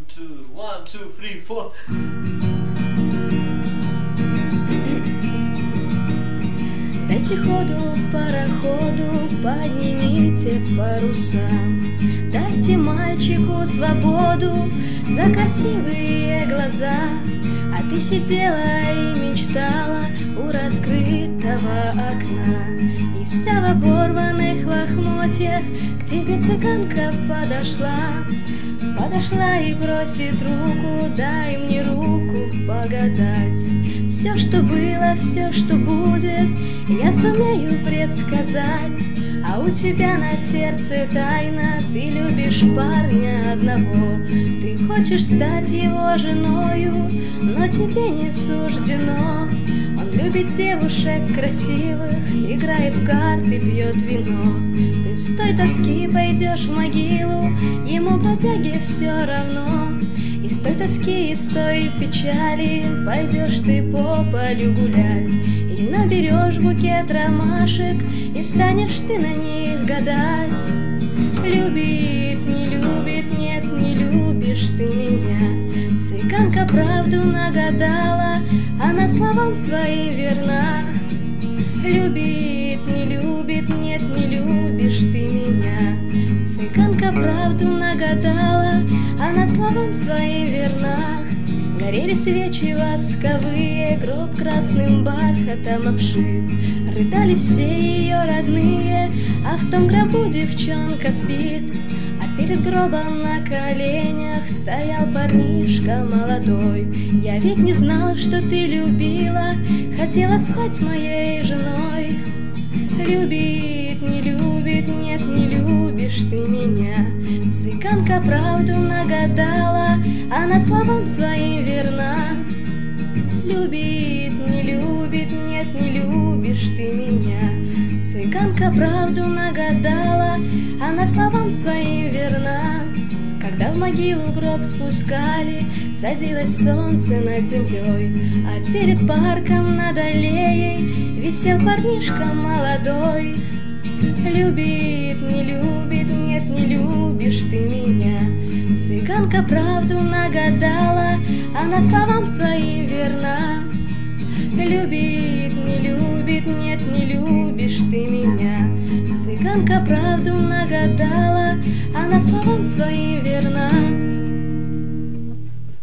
One, two, three, four. Дайте ходу пароходу, поднимите паруса. Дайте мальчику свободу за красивые глаза. А ты сидела и мечтала у раскрытого окна, и вся в оборванных лохмотьях к тебе цыганка подошла. Подошла и просит руку, дай мне руку погадать. Все, что было, все, что будет, я сумею предсказать. А у тебя на сердце тайна, ты любишь парня одного. Ты хочешь стать его женою, но тебе не суждено. Он любит девушек красивых, играет в карты, пьет вино. Ты с той тоски пойдешь в могилу, ему, бродяге, все равно. И с той тоски, и с той печали пойдешь ты по полю гулять. И наберешь букет ромашек, и станешь ты на них гадать. Любит, не любит, нет, не любишь ты меня. Цыганка правду нагадала, она словам своим верна. Любит, не любит, нет, не любишь ты меня. Цыганка правду нагадала, она словам своим верна. Горели свечи восковые, гроб красным бархатом обшит. Рыдали все ее родные, а в том гробу девчонка спит. А перед гробом на коленях стоял парнишка молодой. Я ведь не знал, что ты любила, хотела стать моей женой. Любит, не любит, нет, не любишь ты меня. Цыганка правду нагадала, она словам своим верна. Любит, не любит, нет, не любишь ты меня. Цыганка правду нагадала, она словам своим верна. Когда в могилу гроб спускали, садилось солнце над землей, а перед парком над аллеей висел парнишка молодой. Любит, не любит, нет, не любишь ты меня. Цыганка правду нагадала, она словам своим верна. Любит, не любит, нет, не любишь ты меня. Цыганка правду нагадала, она словам своим верна.